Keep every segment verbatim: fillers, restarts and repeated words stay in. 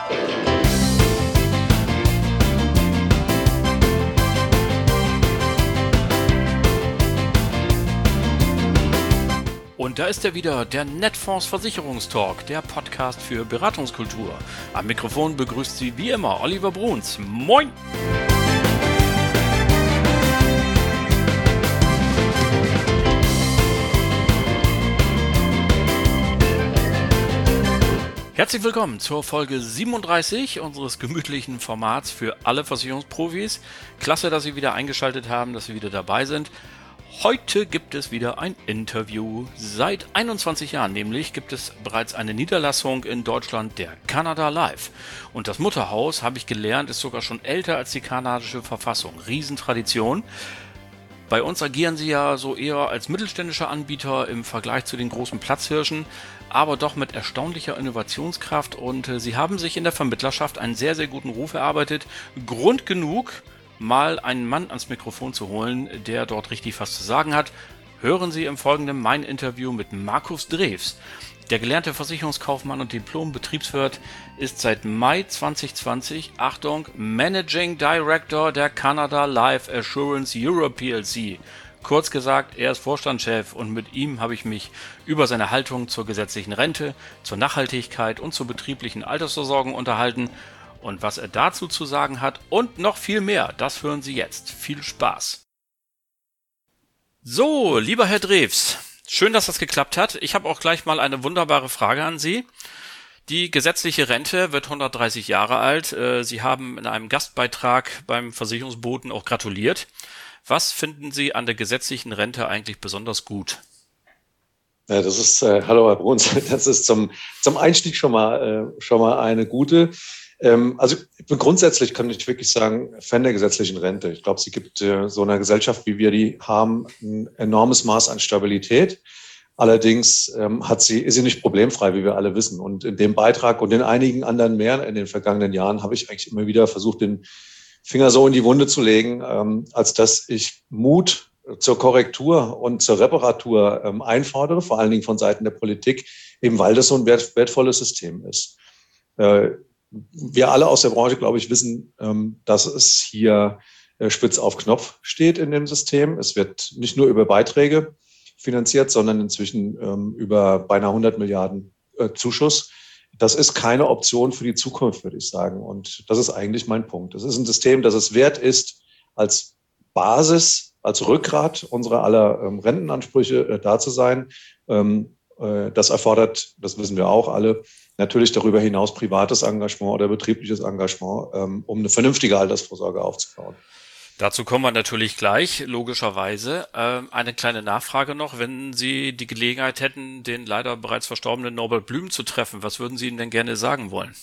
Und da ist er wieder, der Netfonds Versicherungstalk, der Podcast für Beratungskultur. Am Mikrofon begrüßt Sie wie immer Oliver Bruns. Moin! Herzlich willkommen zur Folge siebenunddreißig unseres gemütlichen Formats für alle Versicherungsprofis. Klasse, dass Sie wieder eingeschaltet haben, dass Sie wieder dabei sind. Heute gibt es wieder ein Interview. Seit einundzwanzig Jahren nämlich gibt es bereits eine Niederlassung in Deutschland, der Canada Life. Und das Mutterhaus, habe ich gelernt, ist sogar schon älter als die kanadische Verfassung. Riesentradition. Bei uns agieren sie ja so eher als mittelständischer Anbieter im Vergleich zu den großen Platzhirschen, aber doch mit erstaunlicher Innovationskraft, und äh, sie haben sich in der Vermittlerschaft einen sehr, sehr guten Ruf erarbeitet. Grund genug, mal einen Mann ans Mikrofon zu holen, der dort richtig was zu sagen hat. Hören Sie im Folgenden mein Interview mit Markus Drews. Der gelernte Versicherungskaufmann und Diplom-Betriebswirt ist seit Mai zwanzig zwanzig, Achtung, Managing Director der Canada Life Assurance Europe P L C. Kurz gesagt, er ist Vorstandschef, und mit ihm habe ich mich über seine Haltung zur gesetzlichen Rente, zur Nachhaltigkeit und zur betrieblichen Altersversorgung unterhalten. Und was er dazu zu sagen hat und noch viel mehr, das hören Sie jetzt. Viel Spaß! So, lieber Herr Drews, schön, dass das geklappt hat. Ich habe auch gleich mal eine wunderbare Frage an Sie. Die gesetzliche Rente wird hundertdreißig Jahre alt. Sie haben in einem Gastbeitrag beim Versicherungsboten auch gratuliert. Was finden Sie an der gesetzlichen Rente eigentlich besonders gut? Ja, das ist, äh, hallo Herr Bruns, das ist zum, zum Einstieg schon mal, äh, schon mal eine gute. Ähm, also grundsätzlich kann ich wirklich sagen, Fan der gesetzlichen Rente. Ich glaube, sie gibt äh, so einer Gesellschaft, wie wir die haben, ein enormes Maß an Stabilität. Allerdings ähm, hat sie, ist sie nicht problemfrei, wie wir alle wissen. Und in dem Beitrag und in einigen anderen mehr in den vergangenen Jahren habe ich eigentlich immer wieder versucht, den Finger so in die Wunde zu legen, ähm, als dass ich Mut zur Korrektur und zur Reparatur ähm, einfordere, vor allen Dingen von Seiten der Politik, eben weil das so ein wert, wertvolles System ist. Äh, wir alle aus der Branche, glaube ich, wissen, ähm, dass es hier äh, spitz auf Knopf steht in dem System. Es wird nicht nur über Beiträge finanziert, sondern inzwischen ähm, über beinahe hundert Milliarden äh, Zuschuss. Das ist keine Option für die Zukunft, würde ich sagen. Und das ist eigentlich mein Punkt. Das ist ein System, das es wert ist, als Basis, als Rückgrat unserer aller ähm, Rentenansprüche äh, da zu sein. Ähm, äh, das erfordert, das wissen wir auch alle, natürlich darüber hinaus privates Engagement oder betriebliches Engagement, ähm, um eine vernünftige Altersvorsorge aufzubauen. Dazu kommen wir natürlich gleich, logischerweise. Ähm, eine kleine Nachfrage noch. Wenn Sie die Gelegenheit hätten, den leider bereits verstorbenen Norbert Blüm zu treffen, was würden Sie ihm denn gerne sagen wollen?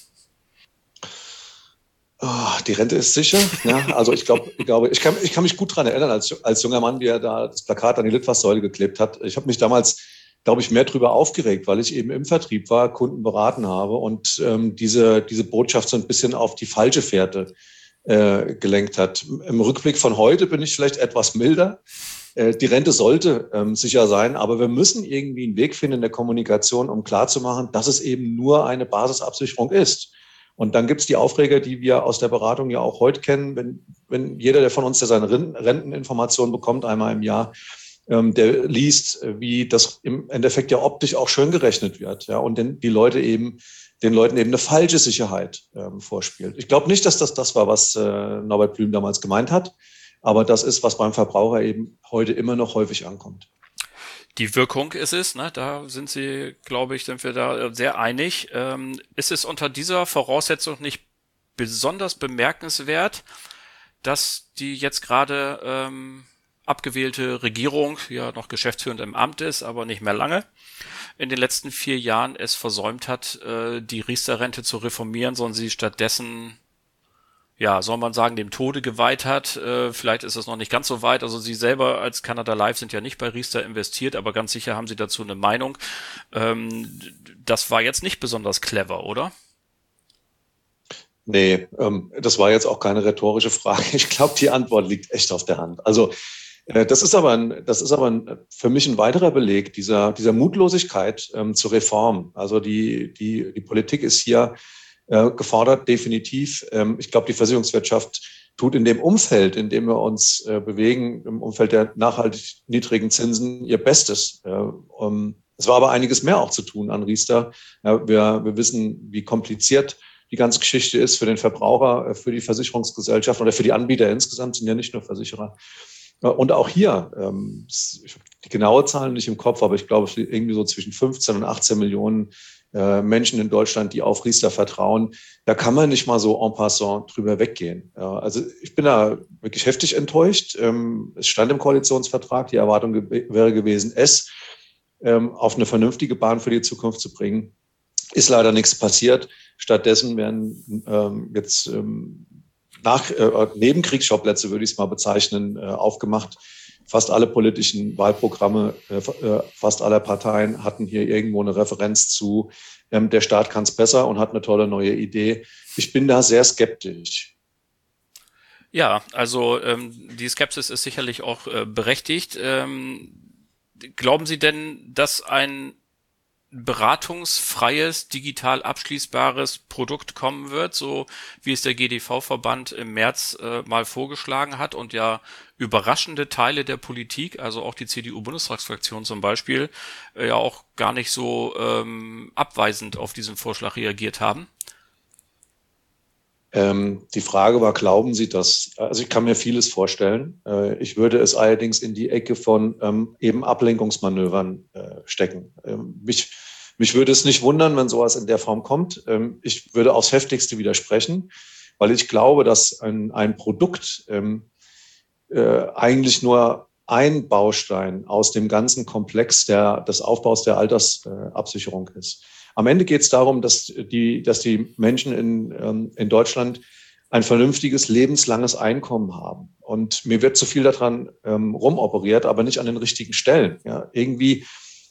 Oh, die Rente ist sicher. Ja, also ich glaube, ich, glaube, ich, kann, ich kann mich gut daran erinnern, als, als junger Mann, wie er da das Plakat an die Litfaßsäule geklebt hat. Ich habe mich damals, glaube ich, mehr drüber aufgeregt, weil ich eben im Vertrieb war, Kunden beraten habe und ähm, diese, diese Botschaft so ein bisschen auf die falsche Fährte äh, gelenkt hat. Im Rückblick von heute bin ich vielleicht etwas milder. Äh, die Rente sollte ähm, sicher sein, aber wir müssen irgendwie einen Weg finden in der Kommunikation, um klarzumachen, dass es eben nur eine Basisabsicherung ist. Und dann gibt's die Aufreger, die wir aus der Beratung ja auch heute kennen, wenn, wenn jeder, der von uns, der seine Renteninformationen bekommt, einmal im Jahr, ähm, der liest, wie das im Endeffekt ja optisch auch schön gerechnet wird, ja, und den, die Leute eben, den Leuten eben eine falsche Sicherheit ähm, vorspielt. Ich glaube nicht, dass das das war, was äh, Norbert Blüm damals gemeint hat, aber das ist, was beim Verbraucher eben heute immer noch häufig ankommt. Die Wirkung ist es, ne? Da sind Sie, glaube ich, sind wir da sehr einig. Ähm, ist es unter dieser Voraussetzung nicht besonders bemerkenswert, dass die jetzt gerade ähm, abgewählte Regierung, ja noch geschäftsführend im Amt ist, aber nicht mehr lange, in den letzten vier Jahren es versäumt hat, äh, die Riester-Rente zu reformieren, sondern sie stattdessen, ja, soll man sagen, dem Tode geweiht hat. Äh, vielleicht ist es noch nicht ganz so weit. Also Sie selber als Canada Life sind ja nicht bei Riester investiert, aber ganz sicher haben Sie dazu eine Meinung. Ähm, das war jetzt nicht besonders clever, oder? Nee, ähm, das war jetzt auch keine rhetorische Frage. Ich glaube, die Antwort liegt echt auf der Hand. Also äh, das ist aber, ein, das ist aber ein, für mich ein weiterer Beleg dieser, dieser Mutlosigkeit ähm, zur Reform. Also die, die, die Politik ist hier äh, gefordert, definitiv. Ähm, ich glaube, die Versicherungswirtschaft tut in dem Umfeld, in dem wir uns äh, bewegen, im Umfeld der nachhaltig niedrigen Zinsen, ihr Bestes. Äh, um, es war aber einiges mehr auch zu tun an Riester. Ja, wir, wir wissen, wie kompliziert die ganze Geschichte ist für den Verbraucher, für die Versicherungsgesellschaft oder für die Anbieter insgesamt, sind ja nicht nur Versicherer. Und auch hier, ähm, ich habe die genaue Zahlen nicht im Kopf, aber ich glaube, es sind irgendwie so zwischen fünfzehn und achtzehn Millionen äh, Menschen in Deutschland, die auf Riester vertrauen. Da kann man nicht mal so en passant drüber weggehen. Ja, also ich bin da wirklich heftig enttäuscht. Ähm, es stand im Koalitionsvertrag, die Erwartung ge- wäre gewesen, es ähm, auf eine vernünftige Bahn für die Zukunft zu bringen. Ist leider nichts passiert. Stattdessen werden ähm, jetzt ähm, nach äh, Nebenkriegsschauplätze, würde ich es mal bezeichnen, äh, aufgemacht. Fast alle politischen Wahlprogramme, äh, fast alle Parteien hatten hier irgendwo eine Referenz zu, ähm, der Staat kann es besser und hat eine tolle neue Idee. Ich bin da sehr skeptisch. Ja, also ähm, die Skepsis ist sicherlich auch äh, berechtigt. Ähm, glauben Sie denn, dass ein beratungsfreies, digital abschließbares Produkt kommen wird, so wie es der G D V-Verband im März äh, mal vorgeschlagen hat und ja überraschende Teile der Politik, also auch die C D U-Bundestagsfraktion zum Beispiel, äh, ja auch gar nicht so ähm, abweisend auf diesen Vorschlag reagiert haben? Ähm, die Frage war, glauben Sie das? Also ich kann mir vieles vorstellen. Äh, ich würde es allerdings in die Ecke von ähm, eben Ablenkungsmanövern äh, stecken. Ähm, mich, mich würde es nicht wundern, wenn sowas in der Form kommt. Ähm, ich würde aufs Heftigste widersprechen, weil ich glaube, dass ein, ein Produkt ähm, äh, eigentlich nur ein Baustein aus dem ganzen Komplex der, des Aufbaus der Altersabsicherung ist. Am Ende geht es darum, dass die, dass die Menschen in, ähm, in Deutschland ein vernünftiges, lebenslanges Einkommen haben. Und mir wird zu viel daran ähm, rumoperiert, aber nicht an den richtigen Stellen. Ja, irgendwie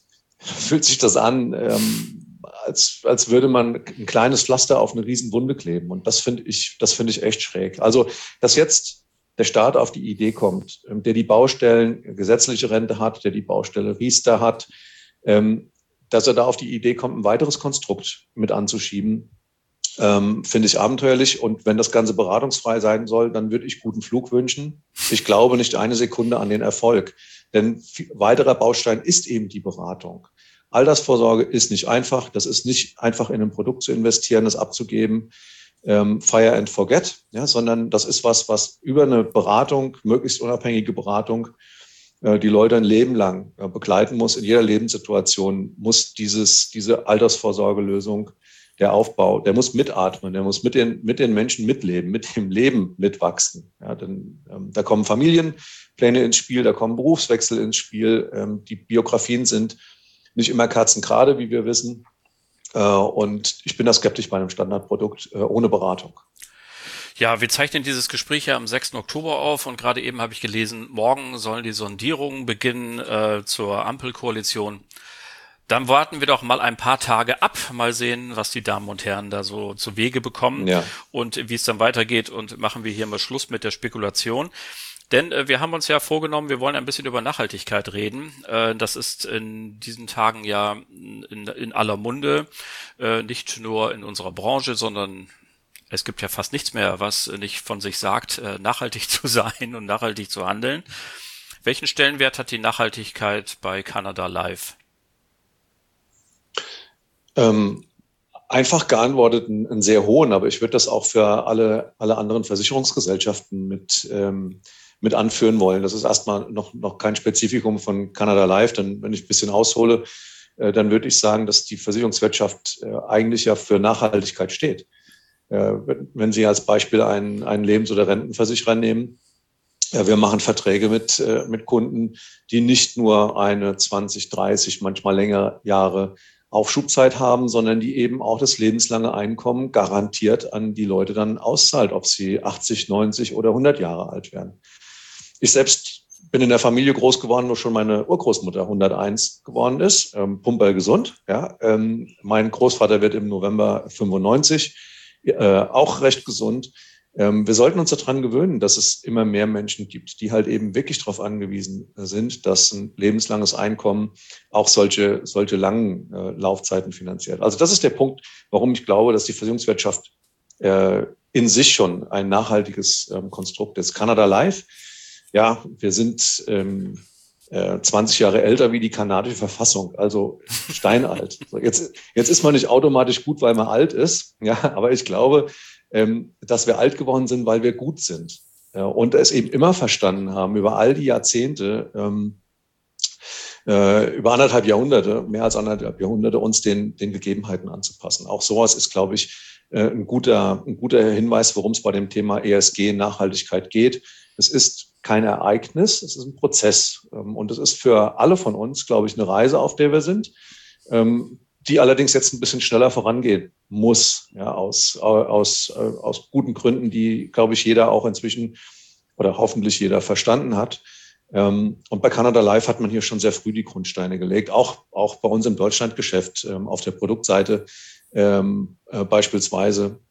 fühlt sich das an, ähm, als, als würde man ein kleines Pflaster auf eine Riesenwunde kleben. Und das finde ich, das finde ich echt schräg. Also, dass jetzt der Staat auf die Idee kommt, ähm, der die Baustellen gesetzliche Rente hat, der die Baustelle Riester hat, ähm, dass er da auf die Idee kommt, ein weiteres Konstrukt mit anzuschieben, ähm, finde ich abenteuerlich. Und wenn das Ganze beratungsfrei sein soll, dann würde ich guten Flug wünschen. Ich glaube nicht eine Sekunde an den Erfolg. Denn weiterer Baustein ist eben die Beratung. Altersvorsorge ist nicht einfach. Das ist nicht einfach in ein Produkt zu investieren, das abzugeben, ähm, fire and forget, ja, sondern das ist was, was über eine Beratung, möglichst unabhängige Beratung, die Leute ein Leben lang begleiten muss. In jeder Lebenssituation muss dieses, diese Altersvorsorgelösung, der Aufbau, der muss mitatmen, der muss mit den, mit den Menschen mitleben, mit dem Leben mitwachsen. Ja, denn ähm, da kommen Familienpläne ins Spiel, da kommen Berufswechsel ins Spiel. Ähm, die Biografien sind nicht immer kerzengerade, wie wir wissen. Äh, und ich bin da skeptisch bei einem Standardprodukt äh, ohne Beratung. Ja, wir zeichnen dieses Gespräch ja am sechsten Oktober auf und gerade eben habe ich gelesen, morgen sollen die Sondierungen beginnen äh, zur Ampelkoalition. Dann warten wir doch mal ein paar Tage ab, mal sehen, was die Damen und Herren da so zu Wege bekommen Ja. und wie es dann weitergeht und machen wir hier mal Schluss mit der Spekulation. Denn äh, wir haben uns ja vorgenommen, wir wollen ein bisschen über Nachhaltigkeit reden. Äh, das ist in diesen Tagen ja in, in aller Munde, äh, nicht nur in unserer Branche, sondern es gibt ja fast nichts mehr, was nicht von sich sagt, nachhaltig zu sein und nachhaltig zu handeln. Welchen Stellenwert hat die Nachhaltigkeit bei Canada Life? Ähm, einfach geantwortet einen, einen sehr hohen, aber ich würde das auch für alle, alle anderen Versicherungsgesellschaften mit, ähm, mit anführen wollen. Das ist erstmal noch, noch kein Spezifikum von Canada Life, denn wenn ich ein bisschen aushole, äh, dann würde ich sagen, dass die Versicherungswirtschaft äh, eigentlich ja für Nachhaltigkeit steht. Wenn Sie als Beispiel einen, einen Lebens- oder Rentenversicherer nehmen, ja, wir machen Verträge mit, mit Kunden, die nicht nur eine zwanzig, dreißig, manchmal längere Jahre Aufschubzeit haben, sondern die eben auch das lebenslange Einkommen garantiert an die Leute dann auszahlt, ob sie achtzig, neunzig oder hundert Jahre alt werden. Ich selbst bin in der Familie groß geworden, wo schon meine Urgroßmutter hunderteins geworden ist, ähm, pumperlgesund. Ja, ähm, mein Großvater wird im November fünfundneunzig. Äh, auch recht gesund. Ähm, wir sollten uns daran gewöhnen, dass es immer mehr Menschen gibt, die halt eben wirklich darauf angewiesen sind, dass ein lebenslanges Einkommen auch solche, solche langen äh, Laufzeiten finanziert. Also das ist der Punkt, warum ich glaube, dass die Versicherungswirtschaft äh, in sich schon ein nachhaltiges ähm, Konstrukt ist. Canada Life, ja, wir sind ähm, äh, zwanzig Jahre älter wie die kanadische Verfassung, also steinalt. So, jetzt, jetzt ist man nicht automatisch gut, weil man alt ist, ja, aber ich glaube, ähm, dass wir alt geworden sind, weil wir gut sind. Ja, und es eben immer verstanden haben, über all die Jahrzehnte, ähm, äh, über anderthalb Jahrhunderte, mehr als anderthalb Jahrhunderte, uns den, den Gegebenheiten anzupassen. Auch sowas ist, glaube ich, äh, ein guter, ein guter Hinweis, worum es bei dem Thema E S G, Nachhaltigkeit geht. Es ist kein Ereignis, es ist ein Prozess. Ähm, und es ist für alle von uns, glaube ich, eine Reise, auf der wir sind, ähm, die allerdings jetzt ein bisschen schneller vorangehen muss, ja, aus, aus, aus guten Gründen, die, glaube ich, jeder auch inzwischen oder hoffentlich jeder verstanden hat. Und bei Canada Life hat man hier schon sehr früh die Grundsteine gelegt, auch, auch bei uns im Deutschlandgeschäft auf der Produktseite ähm, äh, beispielsweise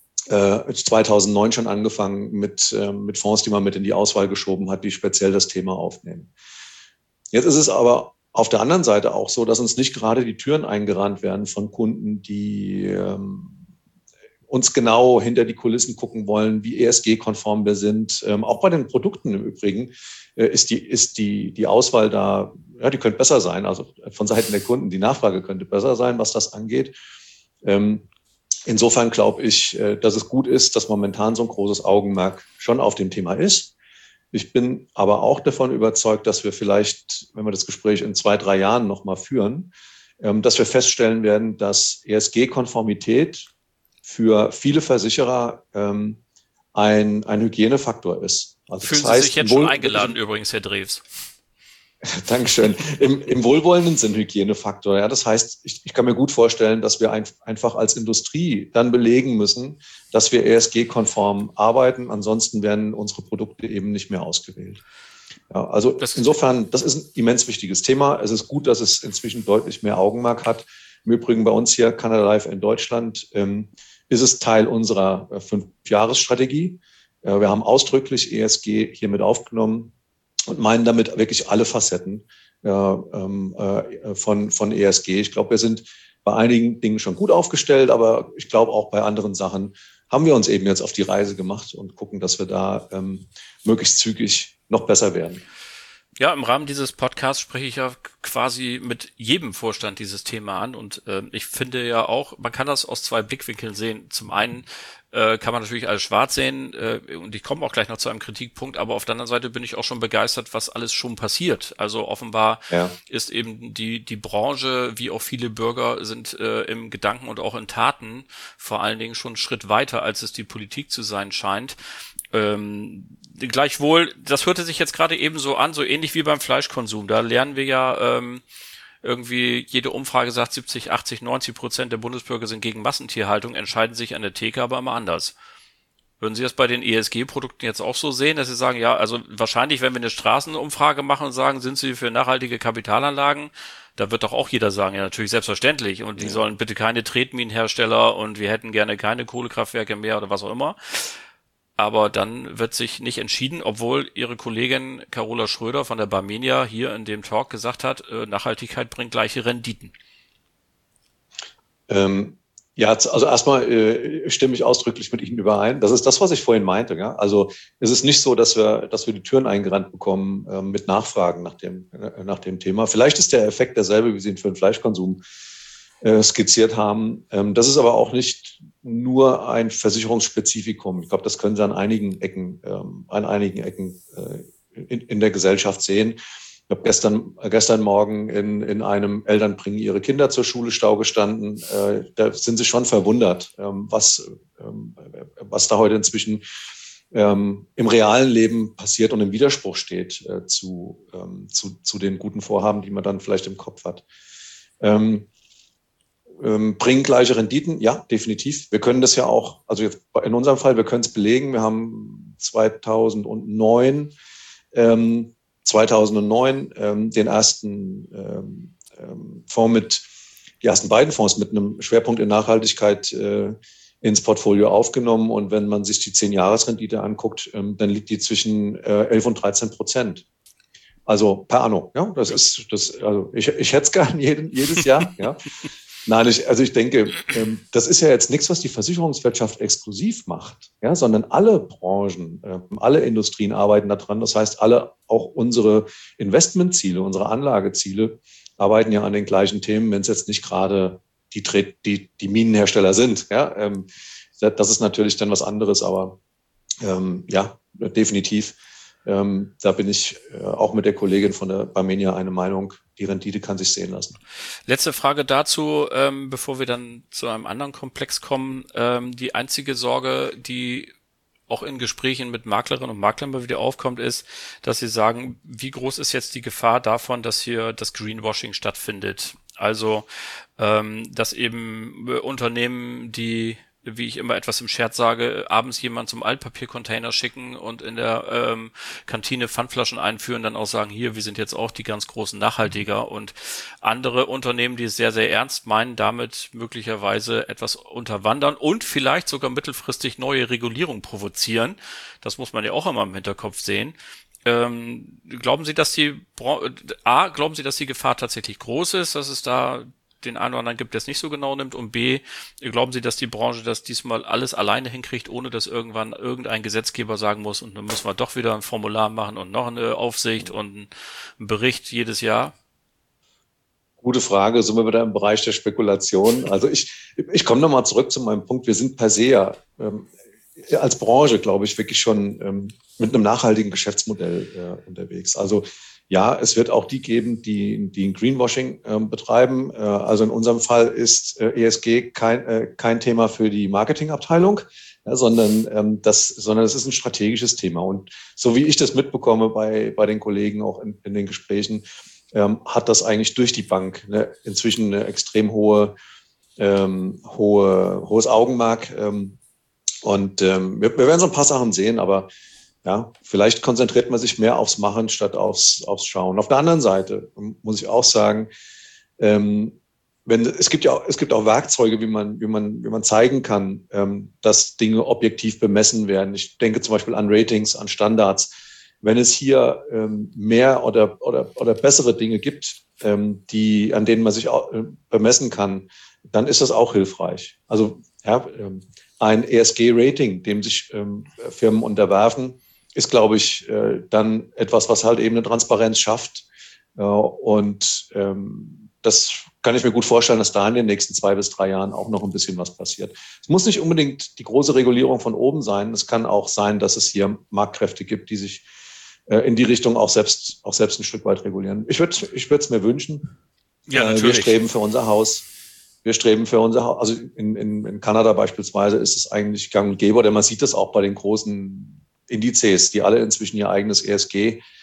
äh, zweitausendneun schon angefangen mit, äh, mit Fonds, die man mit in die Auswahl geschoben hat, die speziell das Thema aufnehmen. Jetzt ist es aber auf der anderen Seite auch so, dass uns nicht gerade die Türen eingerannt werden von Kunden, die ähm, uns genau hinter die Kulissen gucken wollen, wie E S G-konform wir sind. Ähm, auch bei den Produkten im Übrigen äh, ist, die, ist die, die Auswahl da, ja, die könnte besser sein. Also von Seiten der Kunden, die Nachfrage könnte besser sein, was das angeht. Ähm, insofern glaube ich, äh, dass es gut ist, dass momentan so ein großes Augenmerk schon auf dem Thema ist. Ich bin aber auch davon überzeugt, dass wir vielleicht, wenn wir das Gespräch in zwei, drei Jahren nochmal führen, ähm, dass wir feststellen werden, dass E S G-Konformität für viele Versicherer ähm, ein, ein Hygienefaktor ist. Also Fühlen das heißt, Sie sich jetzt schon eingeladen übrigens, Herr Drews? Dankeschön. Im, Im wohlwollenden Sinn Hygienefaktor. Ja, das heißt, ich, ich kann mir gut vorstellen, dass wir ein, einfach als Industrie dann belegen müssen, dass wir E S G-konform arbeiten. Ansonsten werden unsere Produkte eben nicht mehr ausgewählt. Ja, also das insofern, das ist ein immens wichtiges Thema. Es ist gut, dass es inzwischen deutlich mehr Augenmerk hat. Im Übrigen bei uns hier, Canada Life in Deutschland, ähm, ist es Teil unserer äh, Fünf-Jahres-Strategie. Äh, wir haben ausdrücklich E S G hier mit aufgenommen und meinen damit wirklich alle Facetten äh, äh, von, von E S G. Ich glaube, wir sind bei einigen Dingen schon gut aufgestellt, aber ich glaube auch bei anderen Sachen haben wir uns eben jetzt auf die Reise gemacht und gucken, dass wir da ähm, möglichst zügig noch besser werden. Ja, im Rahmen dieses Podcasts spreche ich ja quasi mit jedem Vorstand dieses Thema an und äh, ich finde ja auch, man kann das aus zwei Blickwinkeln sehen. Zum einen äh, kann man natürlich alles schwarz sehen äh, und ich komme auch gleich noch zu einem Kritikpunkt, aber auf der anderen Seite bin ich auch schon begeistert, was alles schon passiert. Also offenbar ja. ist eben die die Branche, wie auch viele Bürger, sind äh, im Gedanken und auch in Taten vor allen Dingen schon einen Schritt weiter, als es die Politik zu sein scheint. Ähm, gleichwohl, das hörte sich jetzt gerade eben so an, so ähnlich wie beim Fleischkonsum. Da lernen wir ja ähm, irgendwie, jede Umfrage sagt siebzig, achtzig, neunzig Prozent der Bundesbürger sind gegen Massentierhaltung, entscheiden sich an der Theke aber immer anders. Würden Sie das bei den E S G-Produkten jetzt auch so sehen, dass Sie sagen, ja, also wahrscheinlich, wenn wir eine Straßenumfrage machen und sagen, sind Sie für nachhaltige Kapitalanlagen, da wird doch auch jeder sagen, ja, natürlich selbstverständlich. Und die ja. sollen bitte keine Tretminenhersteller und wir hätten gerne keine Kohlekraftwerke mehr oder was auch immer. Aber dann wird sich nicht entschieden, obwohl Ihre Kollegin Carola Schröder von der Barmenia hier in dem Talk gesagt hat, Nachhaltigkeit bringt gleiche Renditen. Ähm, ja, also erstmal äh, stimme ich ausdrücklich mit Ihnen überein. Das ist das, was ich vorhin meinte. Ja? Also es ist nicht so, dass wir, dass wir die Türen eingerannt bekommen äh, mit Nachfragen nach dem, äh, nach dem Thema. Vielleicht ist der Effekt derselbe, wie Sie ihn für den Fleischkonsum äh, skizziert haben. Ähm, das ist aber auch nicht nur ein Versicherungsspezifikum. Ich glaube, das können Sie an einigen Ecken, ähm, an einigen Ecken äh, in, in der Gesellschaft sehen. Ich habe gestern, gestern Morgen in, in einem Eltern bringen ihre Kinder zur Schule Stau gestanden. Äh, da sind sie schon verwundert, ähm, was, ähm, was da heute inzwischen ähm, im realen Leben passiert und im Widerspruch steht äh, zu, ähm, zu, zu den guten Vorhaben, die man dann vielleicht im Kopf hat. Ähm, ähm, bringen gleiche Renditen? Ja, definitiv. Wir können das ja auch, also jetzt in unserem Fall, wir können es belegen. Wir haben zweitausendneun ähm, zweitausendneun ähm, den ersten ähm, ähm, Fonds mit, die ersten beiden Fonds mit einem Schwerpunkt in Nachhaltigkeit äh, ins Portfolio aufgenommen. Und wenn man sich die zehn-Jahres-Rendite anguckt, ähm, dann liegt die zwischen äh, elf und dreizehn Prozent. Also per anno. Ja, das ja. ist, das, also ich, ich hätte es gern jeden, jedes Jahr. Ja. Nein, ich, also ich denke, ähm, das ist ja jetzt nichts, was die Versicherungswirtschaft exklusiv macht, ja, sondern alle Branchen, ähm, alle Industrien arbeiten daran. Das heißt, alle, auch unsere Investmentziele, unsere Anlageziele arbeiten ja an den gleichen Themen, wenn es jetzt nicht gerade die, die, die Minenhersteller sind. Ja, ähm, das ist natürlich dann was anderes, aber ähm, ja, definitiv. Ähm, da bin ich äh, auch mit der Kollegin von der Barmenia eine Meinung, die Rendite kann sich sehen lassen. Letzte Frage dazu, ähm, bevor wir dann zu einem anderen Komplex kommen. Ähm, die einzige Sorge, die auch in Gesprächen mit Maklerinnen und Maklern mal wieder aufkommt, ist, dass sie sagen, wie groß ist jetzt die Gefahr davon, dass hier das Greenwashing stattfindet? Also, ähm, dass eben äh, Unternehmen, die, wie ich immer etwas im Scherz sage, abends jemand zum Altpapiercontainer schicken und in der ähm, Kantine Pfandflaschen einführen, dann auch sagen, hier, wir sind jetzt auch die ganz großen Nachhaltiger, und andere Unternehmen, die es sehr, sehr ernst meinen, damit möglicherweise etwas unterwandern und vielleicht sogar mittelfristig neue Regulierung provozieren. Das muss man ja auch immer im Hinterkopf sehen. Ähm, glauben Sie, dass die A, glauben Sie, dass die Gefahr tatsächlich groß ist, dass es da den einen oder anderen gibt, der es nicht so genau nimmt, und B, glauben Sie, dass die Branche das diesmal alles alleine hinkriegt, ohne dass irgendwann irgendein Gesetzgeber sagen muss, und dann müssen wir doch wieder ein Formular machen und noch eine Aufsicht und einen Bericht jedes Jahr? Gute Frage, sind wir wieder im Bereich der Spekulation. Also ich, ich komme nochmal zurück zu meinem Punkt. Wir sind per se ja ähm, als Branche, glaube ich, wirklich schon ähm, mit einem nachhaltigen Geschäftsmodell äh, unterwegs. Also ja, es wird auch die geben, die, die ein Greenwashing ähm, betreiben. Äh, also in unserem Fall ist äh, E S G kein, äh, kein Thema für die Marketingabteilung, ja, sondern ähm, das, sondern es ist ein strategisches Thema. Und so wie ich das mitbekomme bei, bei den Kollegen auch in, in den Gesprächen, ähm, hat das eigentlich durch die Bank ne, inzwischen eine extrem hohe, ähm, hohe, hohes Augenmerk. Ähm, und ähm, wir, wir werden so ein paar Sachen sehen, aber ja, vielleicht konzentriert man sich mehr aufs Machen statt aufs, aufs Schauen. Auf der anderen Seite muss ich auch sagen, ähm, wenn, es gibt ja auch, es gibt auch Werkzeuge, wie man, wie man, wie man zeigen kann, ähm, dass Dinge objektiv bemessen werden. Ich denke zum Beispiel an Ratings, an Standards. Wenn es hier ähm, mehr oder, oder, oder bessere Dinge gibt, ähm, die, an denen man sich auch, äh, bemessen kann, dann ist das auch hilfreich. Also ja, ähm, ein E S G-Rating, dem sich ähm, Firmen unterwerfen, ist, glaube ich, äh, dann etwas, was halt eben eine Transparenz schafft. Äh, und ähm, das kann ich mir gut vorstellen, dass da in den nächsten zwei bis drei Jahren auch noch ein bisschen was passiert. Es muss nicht unbedingt die große Regulierung von oben sein. Es kann auch sein, dass es hier Marktkräfte gibt, die sich äh, in die Richtung auch selbst, auch selbst ein Stück weit regulieren. Ich würde ich würde es mir wünschen. Ja, äh, wir streben für unser Haus Wir streben für unser Haus, also in, in, in Kanada beispielsweise ist es eigentlich gang und gäbe, denn man sieht das auch bei den großen Indizes, die alle inzwischen ihr eigenes E S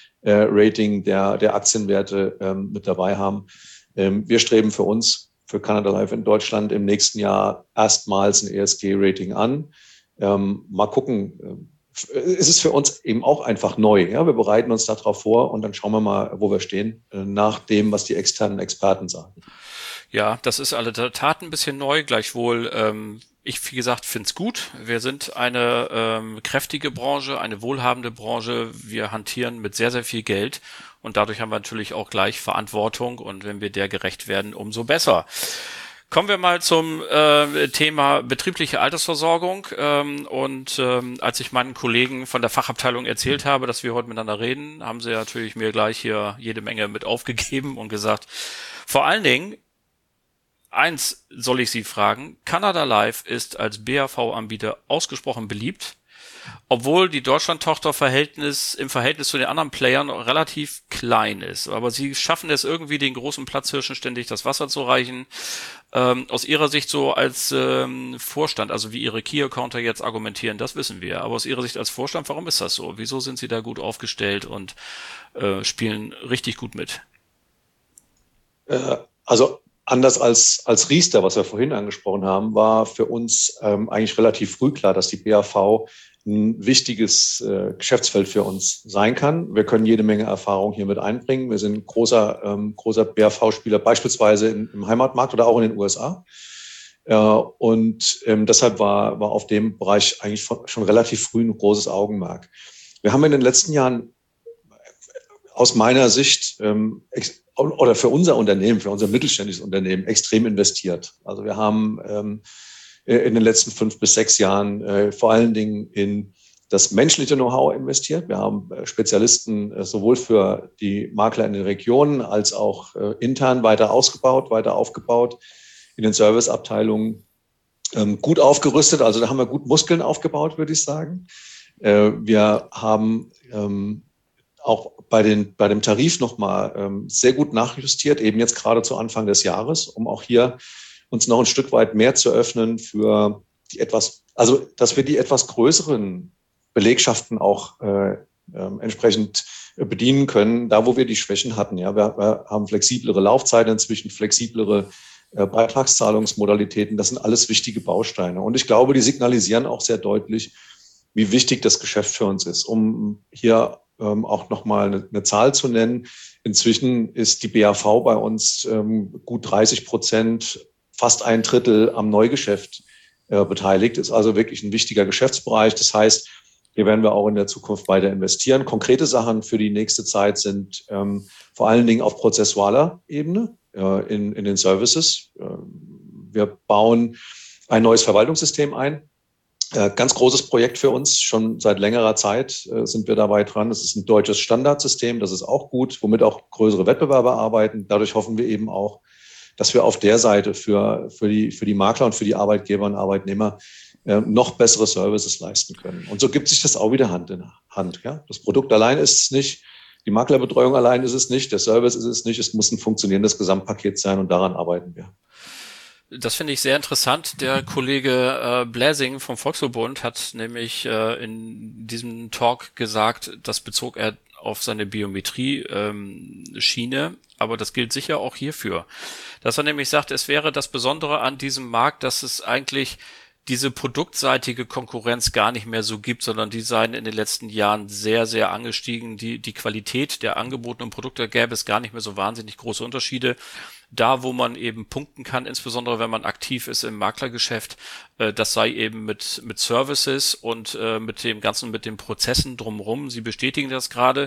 G-Rating der, der Aktienwerte ähm, mit dabei haben. Ähm, wir streben für uns, für Canada Life in Deutschland im nächsten Jahr erstmals ein E S G-Rating an. Ähm, mal gucken. Es ist für uns eben auch einfach neu. Ja? Wir bereiten uns darauf vor und dann schauen wir mal, wo wir stehen, äh, nach dem, was die externen Experten sagen. Ja, das ist alle der Tat ein bisschen neu, gleichwohl, ähm, ich, wie gesagt, find's gut. Wir sind eine ähm, kräftige Branche, eine wohlhabende Branche. Wir hantieren mit sehr, sehr viel Geld, und dadurch haben wir natürlich auch gleich Verantwortung, und wenn wir der gerecht werden, umso besser. Kommen wir mal zum äh, Thema betriebliche Altersversorgung. Ähm, und ähm, als ich meinen Kollegen von der Fachabteilung erzählt habe, dass wir heute miteinander reden, haben sie natürlich mir gleich hier jede Menge mit aufgegeben und gesagt, vor allen Dingen, eins soll ich Sie fragen: Canada Life ist als B A V-Anbieter ausgesprochen beliebt, obwohl die Deutschland-Tochter-Verhältnis im Verhältnis zu den anderen Playern relativ klein ist. Aber Sie schaffen es irgendwie, den großen Platzhirschen ständig das Wasser zu reichen. Ähm, aus Ihrer Sicht so als ähm, Vorstand, also wie Ihre Key-Accounter jetzt argumentieren, das wissen wir. Aber aus Ihrer Sicht als Vorstand, warum ist das so? Wieso sind Sie da gut aufgestellt und äh, spielen richtig gut mit? Äh, also anders als, als Riester, was wir vorhin angesprochen haben, war für uns ähm, eigentlich relativ früh klar, dass die B A V ein wichtiges äh, Geschäftsfeld für uns sein kann. Wir können jede Menge Erfahrung hier mit einbringen. Wir sind großer, ähm, großer B A V-Spieler, beispielsweise in, im Heimatmarkt oder auch in den U S A. Äh, und ähm, deshalb war, war auf dem Bereich eigentlich von, schon relativ früh ein großes Augenmerk. Wir haben in den letzten Jahren aus meiner Sicht ähm, ex- oder für unser Unternehmen, für unser mittelständisches Unternehmen extrem investiert. Also wir haben ähm, in den letzten fünf bis sechs Jahren äh, vor allen Dingen in das menschliche Know-how investiert. Wir haben äh, Spezialisten äh, sowohl für die Makler in den Regionen als auch äh, intern weiter ausgebaut, weiter aufgebaut, in den Serviceabteilungen ähm, gut aufgerüstet. Also da haben wir gut Muskeln aufgebaut, würde ich sagen. Äh, wir haben ähm, auch bei, den, bei dem Tarif nochmal ähm, sehr gut nachjustiert, eben jetzt gerade zu Anfang des Jahres, um auch hier uns noch ein Stück weit mehr zu öffnen für die etwas, also dass wir die etwas größeren Belegschaften auch äh, äh, entsprechend bedienen können, da wo wir die Schwächen hatten. Ja, wir, wir haben flexiblere Laufzeiten inzwischen, flexiblere äh, Beitragszahlungsmodalitäten. Das sind alles wichtige Bausteine. Und ich glaube, die signalisieren auch sehr deutlich, wie wichtig das Geschäft für uns ist. Um hier ähm, auch nochmal eine, eine Zahl zu nennen. Inzwischen ist die B A V bei uns ähm, gut dreißig Prozent, fast ein Drittel am Neugeschäft äh, beteiligt. Ist also wirklich ein wichtiger Geschäftsbereich. Das heißt, hier werden wir auch in der Zukunft weiter investieren. Konkrete Sachen für die nächste Zeit sind ähm, vor allen Dingen auf prozessualer Ebene äh, in, in den Services. Äh, wir bauen ein neues Verwaltungssystem ein. Äh, ganz großes Projekt für uns. Schon seit längerer Zeit äh, sind wir dabei dran. Das ist ein deutsches Standardsystem. Das ist auch gut, womit auch größere Wettbewerber arbeiten. Dadurch hoffen wir eben auch, dass wir auf der Seite für, für, die, für die Makler und für die Arbeitgeber und Arbeitnehmer äh, noch bessere Services leisten können. Und so gibt sich das auch wieder Hand in Hand. Ja? Das Produkt allein ist es nicht, die Maklerbetreuung allein ist es nicht, der Service ist es nicht, es muss ein funktionierendes Gesamtpaket sein und daran arbeiten wir. Das finde ich sehr interessant. Der Kollege äh, Bläsing vom Volksverbund hat nämlich äh, in diesem Talk gesagt, das bezog er auf seine Biometrie-Schiene, ähm, aber das gilt sicher auch hierfür. Dass er nämlich sagt, es wäre das Besondere an diesem Markt, dass es eigentlich diese produktseitige Konkurrenz gar nicht mehr so gibt, sondern die seien in den letzten Jahren sehr, sehr angestiegen. Die, die Qualität der angebotenen Produkte gäbe es gar nicht mehr so wahnsinnig große Unterschiede. Da, wo man eben punkten kann, insbesondere wenn man aktiv ist im Maklergeschäft, äh, das sei eben mit mit Services und äh, mit dem Ganzen, mit den Prozessen drumherum. Sie bestätigen das gerade.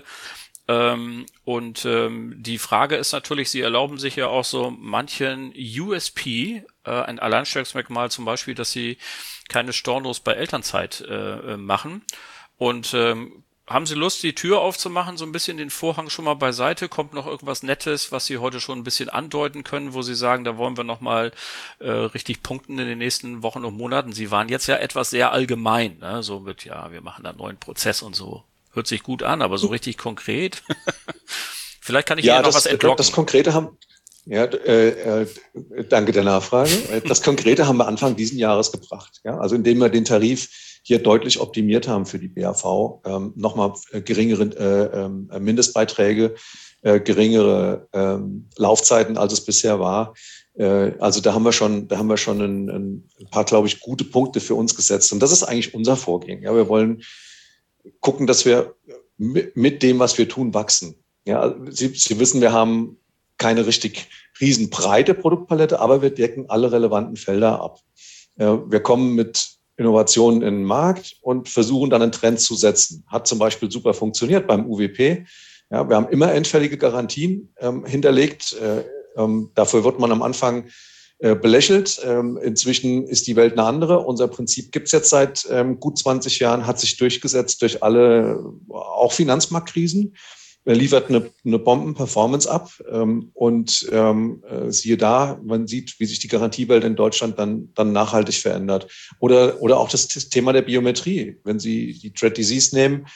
Ähm, und ähm, die Frage ist natürlich, Sie erlauben sich ja auch so manchen U S P, äh, ein Alleinstellungsmerkmal zum Beispiel, dass Sie keine Stornos bei Elternzeit äh, machen. Und ähm, haben Sie Lust, die Tür aufzumachen, so ein bisschen den Vorhang schon mal beiseite? Kommt noch irgendwas Nettes, was Sie heute schon ein bisschen andeuten können, wo Sie sagen, da wollen wir noch mal äh, richtig punkten in den nächsten Wochen und Monaten? Sie waren jetzt ja etwas sehr allgemein, ne? So mit, ja, wir machen da einen neuen Prozess und so. Hört sich gut an, aber so richtig konkret? Vielleicht kann ich ja, Ihnen noch das, was entlocken. Das Konkrete haben, ja, äh, äh, danke der Nachfrage. Das Konkrete haben wir Anfang diesen Jahres gebracht. Ja, also indem wir den Tarif hier deutlich optimiert haben für die B A V, ähm, nochmal äh, geringere äh, äh, Mindestbeiträge, äh, geringere äh, Laufzeiten, als es bisher war. Äh, also da haben wir schon, da haben wir schon ein, ein paar, glaube ich, gute Punkte für uns gesetzt. Und das ist eigentlich unser Vorgehen. Ja, wir wollen gucken, dass wir mit, mit dem, was wir tun, wachsen. Ja, Sie, Sie wissen, wir haben keine richtig riesenbreite Produktpalette, aber wir decken alle relevanten Felder ab. Äh, wir kommen mit Innovationen in den Markt und versuchen dann einen Trend zu setzen. Hat zum Beispiel super funktioniert beim U W P. Ja, wir haben immer endfällige Garantien ähm, hinterlegt. Äh, ähm, dafür wird man am Anfang äh, belächelt. Ähm, inzwischen ist die Welt eine andere. Unser Prinzip gibt es jetzt seit ähm, gut zwanzig Jahren, hat sich durchgesetzt durch alle, auch Finanzmarktkrisen. Er liefert eine, eine Bomben-Performance ab ähm, und ähm, äh, siehe da, man sieht, wie sich die Garantiewelt in Deutschland dann, dann nachhaltig verändert. Oder, oder auch das Thema der Biometrie. Wenn Sie die Dread Disease nehmen,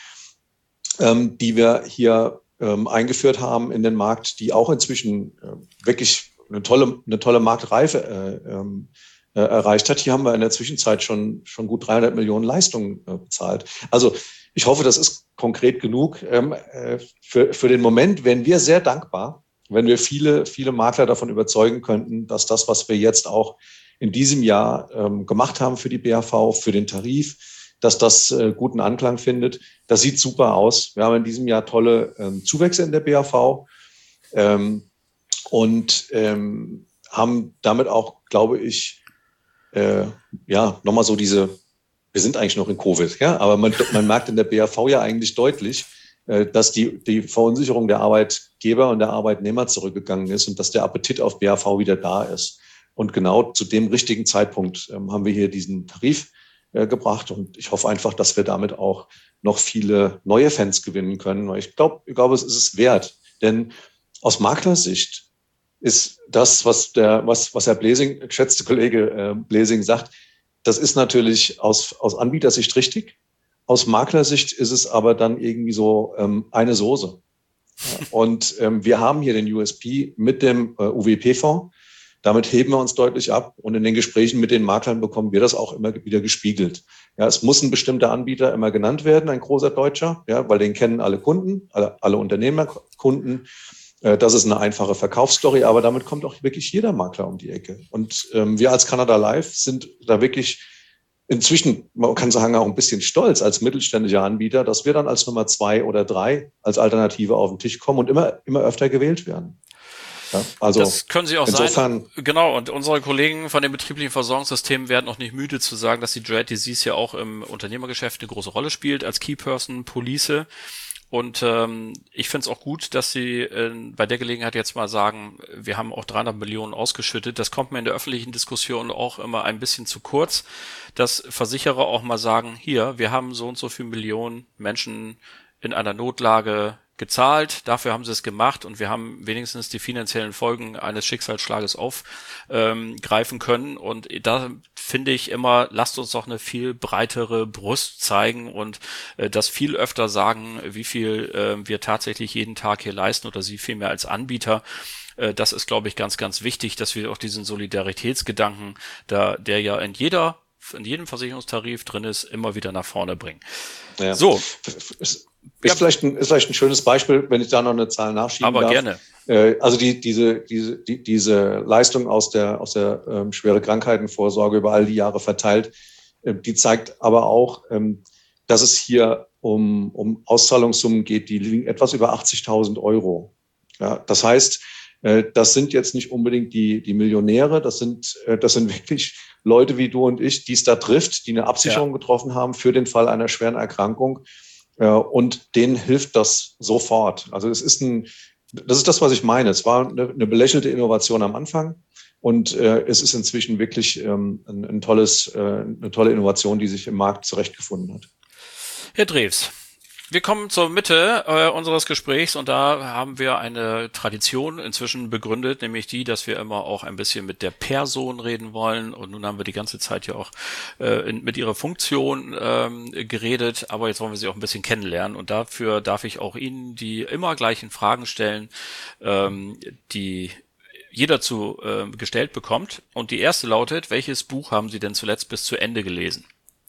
ähm, die wir hier ähm, eingeführt haben in den Markt, die auch inzwischen äh, wirklich eine tolle, eine tolle Marktreife äh, äh, erreicht hat. Hier haben wir in der Zwischenzeit schon, schon gut dreihundert Millionen Leistungen äh, bezahlt. Also ich hoffe, das ist konkret genug. Ähm, äh, für, für den Moment wären wir sehr dankbar, wenn wir viele, viele Makler davon überzeugen könnten, dass das, was wir jetzt auch in diesem Jahr ähm, gemacht haben für die B A V, für den Tarif, dass das äh, guten Anklang findet. Das sieht super aus. Wir haben in diesem Jahr tolle ähm, Zuwächse in der B A V ähm, und ähm, haben damit auch, glaube ich, äh, ja, nochmal so diese, wir sind eigentlich noch in Covid, ja, aber man, man merkt in der B A V ja eigentlich deutlich, dass die, die Verunsicherung der Arbeitgeber und der Arbeitnehmer zurückgegangen ist und dass der Appetit auf B A V wieder da ist. Und genau zu dem richtigen Zeitpunkt ähm, haben wir hier diesen Tarif äh, gebracht. Und ich hoffe einfach, dass wir damit auch noch viele neue Fans gewinnen können. Ich glaube, ich glaube, es ist es wert. Denn aus Maklersicht ist das, was der, was, was Herr Blesing, geschätzte Kollege äh, Blesing sagt, das ist natürlich aus, aus Anbietersicht richtig. Aus Maklersicht ist es aber dann irgendwie so ähm, eine Soße. Ja, und ähm, wir haben hier den U S P mit dem äh, U W P-Fonds. Damit heben wir uns deutlich ab. Und in den Gesprächen mit den Maklern bekommen wir das auch immer wieder gespiegelt. Ja, es muss ein bestimmter Anbieter immer genannt werden, ein großer Deutscher, ja, weil den kennen alle Kunden, alle, alle Unternehmerkunden. Äh, das ist eine einfache Verkaufsstory, aber damit kommt auch wirklich jeder Makler um die Ecke. Und ähm, wir als Canada Life sind da wirklich inzwischen, man kann sagen, auch ein bisschen stolz als mittelständischer Anbieter, dass wir dann als Nummer zwei oder drei als Alternative auf den Tisch kommen und immer, immer öfter gewählt werden. Ja, also das können Sie auch insofern sein. Genau, und unsere Kollegen von den betrieblichen Versorgungssystemen werden auch nicht müde zu sagen, dass die Dread Disease ja auch im Unternehmergeschäft eine große Rolle spielt, als Keyperson, Police. Und ähm, ich finde es auch gut, dass Sie äh, bei der Gelegenheit jetzt mal sagen, wir haben auch dreihundert Millionen ausgeschüttet. Das kommt mir in der öffentlichen Diskussion auch immer ein bisschen zu kurz, dass Versicherer auch mal sagen, hier, wir haben so und so viele Millionen Menschen in einer Notlage gezahlt, dafür haben sie es gemacht und wir haben wenigstens die finanziellen Folgen eines Schicksalsschlages aufgreifen ähm, können. Und da finde ich immer, lasst uns doch eine viel breitere Brust zeigen und äh, das viel öfter sagen, wie viel äh, wir tatsächlich jeden Tag hier leisten oder Sie vielmehr als Anbieter. Äh, das ist, glaube ich, ganz, ganz wichtig, dass wir auch diesen Solidaritätsgedanken, da, der ja in jeder, in jedem Versicherungstarif drin ist, immer wieder nach vorne bringen. Ja. So. Ist, ja. vielleicht ein, ist vielleicht ein schönes Beispiel, wenn ich da noch eine Zahl nachschieben Aber darf. gerne. Äh, also die, diese, diese, die, diese Leistung aus der, aus der ähm, schwere Krankheitenvorsorge über all die Jahre verteilt, äh, die zeigt aber auch, ähm, dass es hier um, um Auszahlungssummen geht, die liegen etwas über achtzigtausend Euro. Ja, das heißt, äh, das sind jetzt nicht unbedingt die, die Millionäre, das sind, äh, das sind wirklich Leute wie du und ich, die es da trifft, die eine Absicherung ja. getroffen haben für den Fall einer schweren Erkrankung. Und denen hilft das sofort. Also es ist ein, das ist das, was ich meine. Es war eine, eine belächelte Innovation am Anfang und äh, es ist inzwischen wirklich ähm, ein, ein tolles, äh, eine tolle Innovation, die sich im Markt zurechtgefunden hat. Herr Drews, wir kommen zur Mitte äh, unseres Gesprächs und da haben wir eine Tradition inzwischen begründet, nämlich die, dass wir immer auch ein bisschen mit der Person reden wollen und nun haben wir die ganze Zeit ja auch äh, in, mit ihrer Funktion ähm, geredet, aber jetzt wollen wir sie auch ein bisschen kennenlernen und dafür darf ich auch Ihnen die immer gleichen Fragen stellen, ähm, die jeder zu äh, gestellt bekommt und die erste lautet, welches Buch haben Sie denn zuletzt bis zu Ende gelesen?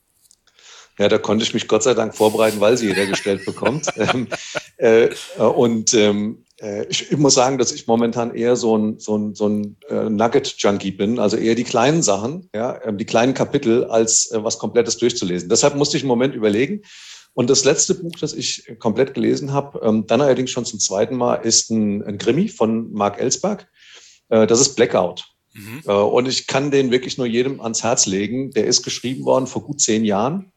Ja, da konnte ich mich Gott sei Dank vorbereiten, weil sie jeder gestellt bekommt. ähm, äh, und ähm, äh, ich, ich muss sagen, dass ich momentan eher so ein, so ein, so ein äh, Nugget-Junkie bin, also eher die kleinen Sachen, ja, äh, die kleinen Kapitel, als äh, was Komplettes durchzulesen. Deshalb musste ich einen Moment überlegen. Und das letzte Buch, das ich komplett gelesen habe, ähm, dann allerdings schon zum zweiten Mal, ist ein, ein Krimi von Mark Ellsberg. Äh, das ist Blackout. Mhm. Äh, und ich kann den wirklich nur jedem ans Herz legen. Der ist geschrieben worden vor gut zehn Jahren.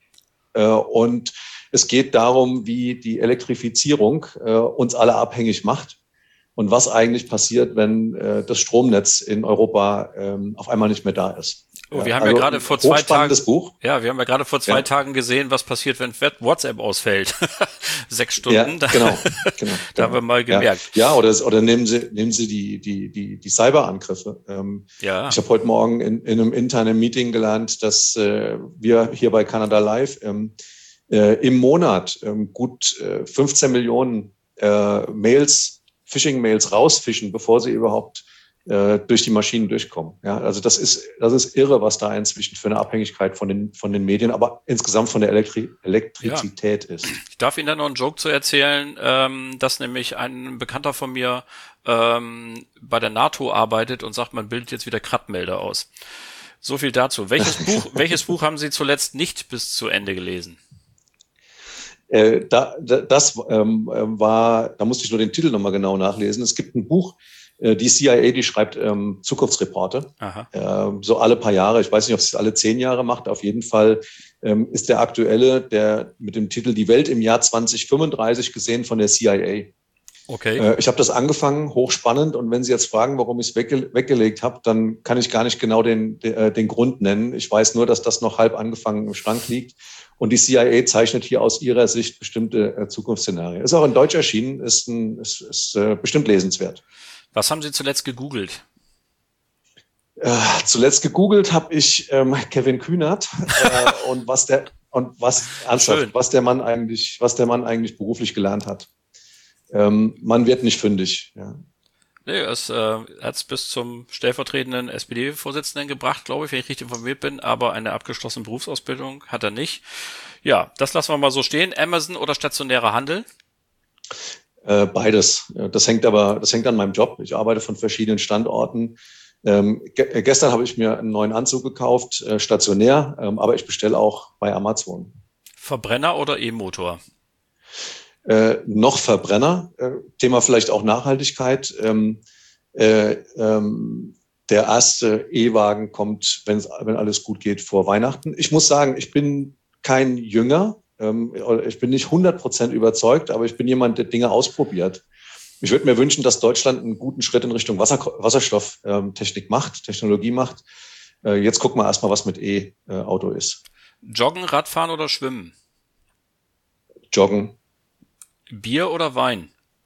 Und es geht darum, wie die Elektrifizierung äh, uns alle abhängig macht und was eigentlich passiert, wenn äh, das Stromnetz in Europa ähm, auf einmal nicht mehr da ist. Oh, wir haben also ja gerade vor zwei Tagen, Buch. ja, wir haben ja gerade vor zwei ja. Tagen gesehen, was passiert, wenn WhatsApp ausfällt. Sechs Stunden. Ja, genau, genau. Da haben wir mal gemerkt. Ja, ja oder, oder nehmen Sie, nehmen Sie die, die, die, die Cyberangriffe. Ähm, ja. Ich habe heute Morgen in, in einem internen Meeting gelernt, dass äh, wir hier bei Canada Life ähm, äh, im Monat ähm, gut äh, fünfzehn Millionen äh, Mails, Phishing-Mails rausfischen, bevor sie überhaupt durch die Maschinen durchkommen. Ja, also das ist, das ist irre, was da inzwischen für eine Abhängigkeit von den, von den Medien, aber insgesamt von der Elektri- Elektrizität ja. ist. Ich darf Ihnen da noch einen Joke zu erzählen, ähm, dass nämlich ein Bekannter von mir ähm, bei der NATO arbeitet und sagt, man bildet jetzt wieder Krattmelder aus. So viel dazu. Welches Buch, welches Buch haben Sie zuletzt nicht bis zu Ende gelesen? Äh, da, da, das ähm, war, da musste ich nur den Titel nochmal genau nachlesen. Es gibt ein Buch, Äh, die C I A, die schreibt ähm, Zukunftsreporte. Äh, so alle paar Jahre. Ich weiß nicht, ob sie es alle zehn Jahre macht. Auf jeden Fall ähm, ist der aktuelle, der mit dem Titel Die Welt im Jahr zwanzig fünfunddreißig gesehen von der C I A. Okay. Äh, ich habe das angefangen, hochspannend. Und wenn Sie jetzt fragen, warum ich es wegge- weggelegt habe, dann kann ich gar nicht genau den, den, den Grund nennen. Ich weiß nur, dass das noch halb angefangen im Schrank liegt. Und die C I A zeichnet hier aus ihrer Sicht bestimmte äh, Zukunftsszenarien. Ist auch in Deutsch erschienen, ist, ein, ist, ist äh, bestimmt lesenswert. Was haben Sie zuletzt gegoogelt? Äh, zuletzt gegoogelt habe ich ähm, Kevin Kühnert äh, und was der und was ernsthaft, was der Mann eigentlich, was der Mann eigentlich beruflich gelernt hat. Ähm, man wird nicht fündig. Ja. Nee, es äh, hat es bis zum stellvertretenden S P D-Vorsitzenden gebracht, glaube ich, wenn ich richtig informiert bin, aber eine abgeschlossene Berufsausbildung hat er nicht. Ja, das lassen wir mal so stehen. Amazon oder stationärer Handel? Äh, beides. Das hängt aber, das hängt an meinem Job. Ich arbeite von verschiedenen Standorten. Ähm, ge- gestern habe ich mir einen neuen Anzug gekauft, äh, stationär, ähm, aber ich bestelle auch bei Amazon. Verbrenner oder E-Motor? Äh, noch Verbrenner. Äh, Thema vielleicht auch Nachhaltigkeit. Ähm, äh, ähm, der erste E-Wagen kommt, wenn wenn alles gut geht, vor Weihnachten. Ich muss sagen, ich bin kein Jünger. Ähm, ich bin nicht hundert Prozent überzeugt, aber ich bin jemand, der Dinge ausprobiert. Ich würde mir wünschen, dass Deutschland einen guten Schritt in Richtung Wasser, Wasserstofftechnik macht, Technologie macht. Äh, jetzt gucken wir erstmal, was mit E-Auto ist. Joggen, Radfahren oder Schwimmen? Joggen. Bier oder Wein?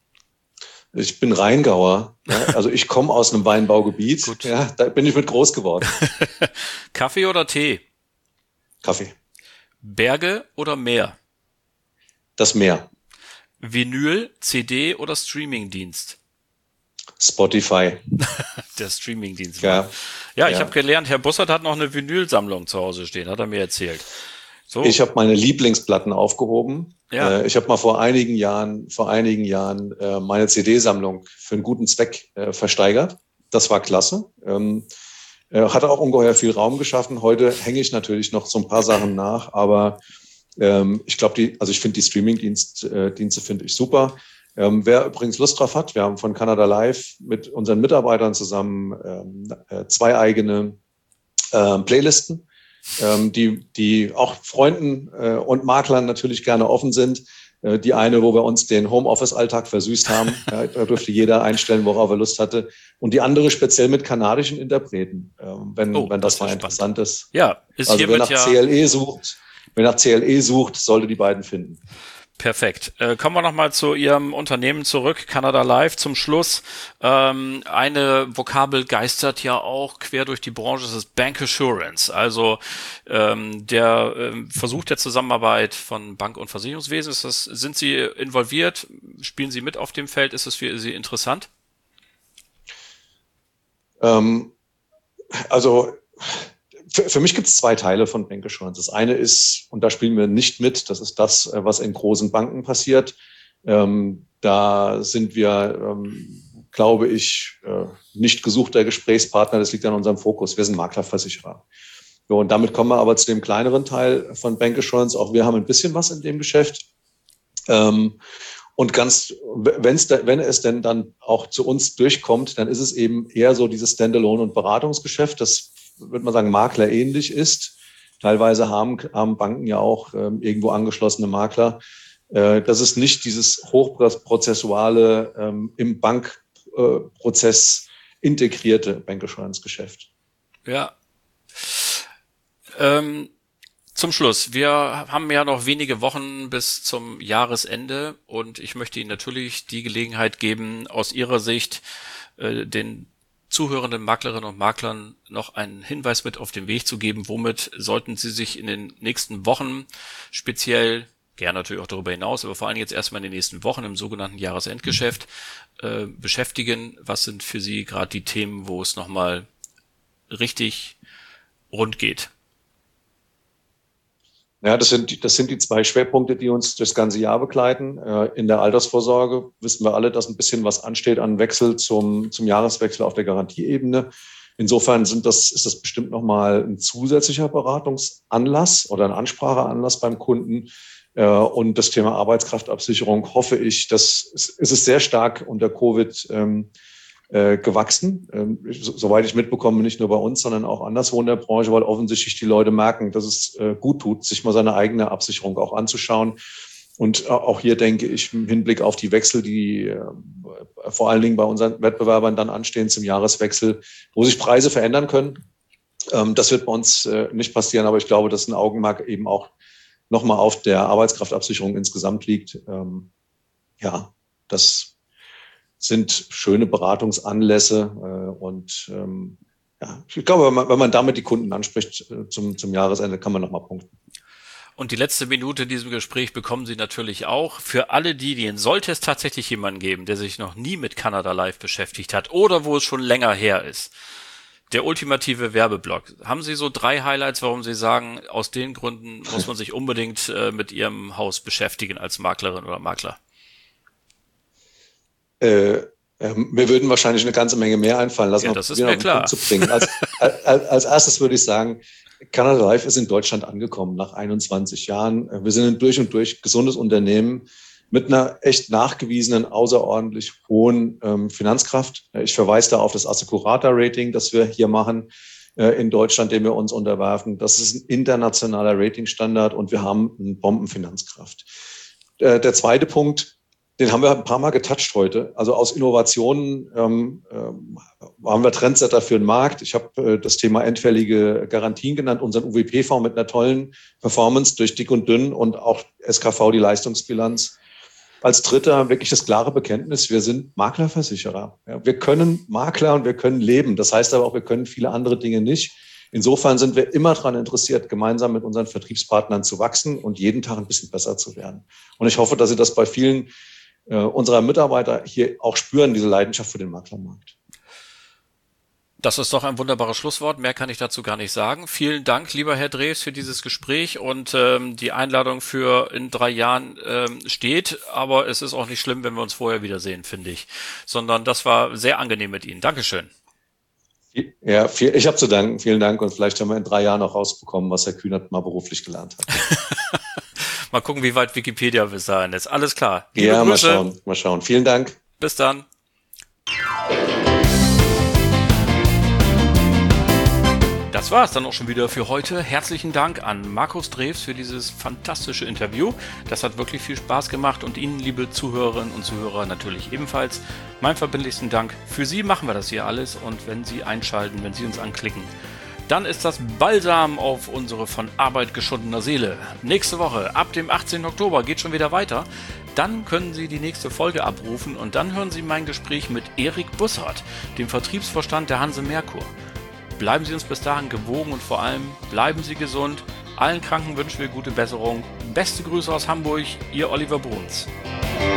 Ich bin Rheingauer. Ja, also ich komme aus einem Weinbaugebiet. Gut. Ja, da bin ich mit groß geworden. Kaffee oder Tee? Kaffee. Berge oder Meer? Das Meer. Vinyl, C D oder Streamingdienst? Spotify. Der Streamingdienst. Ja, ja, ich ja. habe gelernt, Herr Bussard hat noch eine Vinylsammlung zu Hause stehen, hat er mir erzählt. So. Ich habe meine Lieblingsplatten aufgehoben. Ja. Äh, ich habe mal vor einigen Jahren, vor einigen Jahren äh, meine C D-Sammlung für einen guten Zweck äh, versteigert. Das war klasse. Ähm, äh, hat auch ungeheuer viel Raum geschaffen. Heute hänge ich natürlich noch so ein paar Sachen nach, aber ähm, ich glaube, die, also ich finde die Streaming-Dienste äh, Dienste finde ich super. Ähm, wer übrigens Lust drauf hat, wir haben von Kanada Live mit unseren Mitarbeitern zusammen ähm, äh, zwei eigene äh, Playlisten, ähm, die, die auch Freunden äh, und Maklern natürlich gerne offen sind. Äh, die eine, wo wir uns den Homeoffice-Alltag versüßt haben, ja, da durfte jeder einstellen, worauf er Lust hatte. Und die andere speziell mit kanadischen Interpreten, äh, wenn, oh, wenn das, das mal spannend. interessant ist. Ja, ist also wer nach ja C L E sucht, wer nach C L E sucht, sollte die beiden finden. Perfekt. Äh, kommen wir nochmal zu Ihrem Unternehmen zurück, Kanada Live, zum Schluss. Ähm, eine Vokabel geistert ja auch quer durch die Branche, das ist Bancassurance. Also ähm, der ähm, Versuch der Zusammenarbeit von Bank- und Versicherungswesen. Ist das, sind Sie involviert? Spielen Sie mit auf dem Feld? Ist es für Sie interessant? Ähm, also Für, für mich gibt es zwei Teile von Bancassurance. Das eine ist, und da spielen wir nicht mit, das ist das, was in großen Banken passiert. Ähm, da sind wir, ähm, glaube ich, äh, nicht gesuchter Gesprächspartner. Das liegt an unserem Fokus. Wir sind Maklerversicherer. So, und damit kommen wir aber zu dem kleineren Teil von Bancassurance. Auch wir haben ein bisschen was in dem Geschäft. Ähm, und ganz, wenn's da, wenn es denn dann auch zu uns durchkommt, dann ist es eben eher so dieses Standalone- und Beratungsgeschäft, das würde man sagen, Makler ähnlich ist. Teilweise haben, haben Banken ja auch ähm, irgendwo angeschlossene Makler. Äh, das ist nicht dieses hochprozessuale, ähm, im Bankprozess äh, integrierte Bancassurance-Geschäft. Ja. Ähm, zum Schluss. Wir haben ja noch wenige Wochen bis zum Jahresende und ich möchte Ihnen natürlich die Gelegenheit geben, aus Ihrer Sicht äh, den zuhörenden Maklerinnen und Maklern noch einen Hinweis mit auf den Weg zu geben, womit sollten sie sich in den nächsten Wochen speziell, gerne natürlich auch darüber hinaus, aber vor allem jetzt erstmal in den nächsten Wochen im sogenannten Jahresendgeschäft äh, beschäftigen. Was sind für Sie gerade die Themen, wo es nochmal richtig rund geht? Ja, das sind, das sind die zwei Schwerpunkte, die uns das ganze Jahr begleiten. In der Altersvorsorge wissen wir alle, dass ein bisschen was ansteht an Wechsel zum, zum Jahreswechsel auf der Garantieebene. Insofern sind das, ist das bestimmt nochmal ein zusätzlicher Beratungsanlass oder ein Anspracheanlass beim Kunden. Und das Thema Arbeitskraftabsicherung hoffe ich, das ist, ist es sehr stark unter Covid äh, gewachsen. Ähm, so, soweit ich mitbekomme, nicht nur bei uns, sondern auch anderswo in der Branche, weil offensichtlich die Leute merken, dass es äh, gut tut, sich mal seine eigene Absicherung auch anzuschauen. Und auch hier denke ich im Hinblick auf die Wechsel, die äh, vor allen Dingen bei unseren Wettbewerbern dann anstehen zum Jahreswechsel, wo sich Preise verändern können. Ähm, das wird bei uns äh, nicht passieren, aber ich glaube, dass ein Augenmerk eben auch nochmal auf der Arbeitskraftabsicherung insgesamt liegt. Ähm, ja, das sind schöne Beratungsanlässe äh, und ähm, ja, ich glaube, wenn man, wenn man damit die Kunden anspricht äh, zum, zum Jahresende, kann man nochmal punkten. Und die letzte Minute in diesem Gespräch bekommen Sie natürlich auch. Für alle diejenigen, sollte es tatsächlich jemanden geben, der sich noch nie mit Canada Life beschäftigt hat oder wo es schon länger her ist, der ultimative Werbeblock. Haben Sie so drei Highlights, warum Sie sagen, aus den Gründen muss man sich unbedingt äh, mit Ihrem Haus beschäftigen als Maklerin oder Makler? Äh, ähm, mir würden wahrscheinlich eine ganze Menge mehr einfallen. Lass ja, mal das ist mir klar. Zu bringen. Als, als, als erstes würde ich sagen, Canada Life ist in Deutschland angekommen nach einundzwanzig Jahren. Wir sind ein durch und durch gesundes Unternehmen mit einer echt nachgewiesenen, außerordentlich hohen ähm, Finanzkraft. Ich verweise da auf das Assecurata-Rating, das wir hier machen äh, in Deutschland, dem wir uns unterwerfen. Das ist ein internationaler Ratingstandard und wir haben eine Bombenfinanzkraft. Äh, der zweite Punkt, den haben wir ein paar Mal getoucht heute. Also aus Innovationen ähm, ähm, haben wir Trendsetter für den Markt. Ich habe äh, das Thema endfällige Garantien genannt, unseren U W P-Fonds mit einer tollen Performance durch dick und dünn und auch S K V, die Leistungsbilanz. Als dritter wirklich das klare Bekenntnis, wir sind Maklerversicherer. Ja, wir können Makler und wir können leben. Das heißt aber auch, wir können viele andere Dinge nicht. Insofern sind wir immer daran interessiert, gemeinsam mit unseren Vertriebspartnern zu wachsen und jeden Tag ein bisschen besser zu werden. Und ich hoffe, dass Sie das bei vielen äh, unserer Mitarbeiter hier auch spüren, diese Leidenschaft für den Maklermarkt. Das ist doch ein wunderbares Schlusswort. Mehr kann ich dazu gar nicht sagen. Vielen Dank, lieber Herr Drews, für dieses Gespräch und ähm, die Einladung für in drei Jahren ähm, steht. Aber es ist auch nicht schlimm, wenn wir uns vorher wiedersehen, finde ich. Sondern das war sehr angenehm mit Ihnen. Dankeschön. Ja, viel, ich habe zu danken. Vielen Dank und vielleicht haben wir in drei Jahren noch rausbekommen, was Herr Kühnert mal beruflich gelernt hat. Mal gucken, wie weit Wikipedia bis dahin ist. Alles klar. Liebe ja, Grüße. mal schauen, mal schauen. Vielen Dank. Bis dann. Das war es dann auch schon wieder für heute. Herzlichen Dank an Markus Drews für dieses fantastische Interview. Das hat wirklich viel Spaß gemacht und Ihnen, liebe Zuhörerinnen und Zuhörer, natürlich ebenfalls. Meinen verbindlichsten Dank. Für Sie machen wir das hier alles und wenn Sie einschalten, wenn Sie uns anklicken, dann ist das Balsam auf unsere von Arbeit geschundene Seele. Nächste Woche, ab dem achtzehnten Oktober, geht schon wieder weiter. Dann können Sie die nächste Folge abrufen und dann hören Sie mein Gespräch mit Erik Bussard, dem Vertriebsvorstand der Hanse Merkur. Bleiben Sie uns bis dahin gewogen und vor allem bleiben Sie gesund. Allen Kranken wünschen wir gute Besserung. Beste Grüße aus Hamburg, Ihr Oliver Bruns.